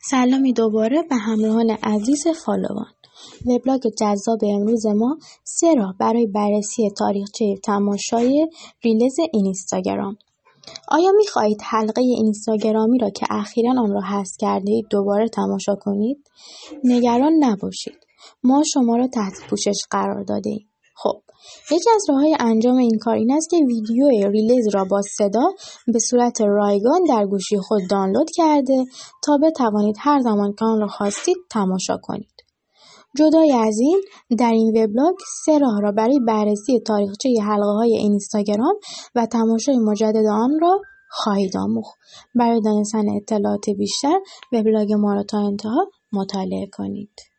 سلامی دوباره به همراهان عزیز فالوان. وبلاگ جذاب امروز ما 3 راه برای بررسی تاریخچه تماشای ریلز اینستاگرام. آیا می‌خواهید حلقه اینستاگرامی را که اخیراً آن را حذف کرده‌اید دوباره تماشا کنید؟ نگران نباشید. ما شما را تحت پوشش قرار داده‌ایم. خب، یکی از راه‌های انجام این کار این است که ویدیو ریلز را با صدا به صورت رایگان در گوشی خود دانلود کرده تا بتوانید هر زمان که آن را خواستید تماشا کنید. جدای از این، در این وبلاگ 3 راه را برای بررسی تاریخچه حلقه‌های اینستاگرام و تماشای مجدد آن را خواهید آموخت. برای دانستن اطلاعات بیشتر وبلاگ ما را تا انتها مطالعه کنید.